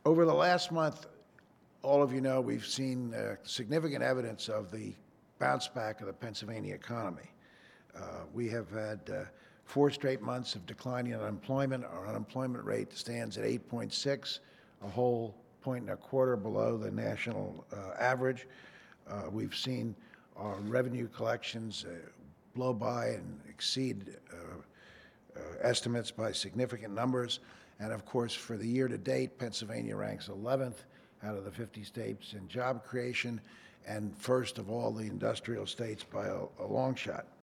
Over the last month, all of you know we've seen significant evidence of the bounce back of the Pennsylvania economy. We have had 4 straight months of declining unemployment. Our unemployment rate stands at 8.6, a whole point and a quarter below the national average. We've seen our revenue collections blow by and exceed estimates by significant numbers. And of course, for the year to date, Pennsylvania ranks 11th out of the 50 states in job creation and first of all the industrial states by a long shot.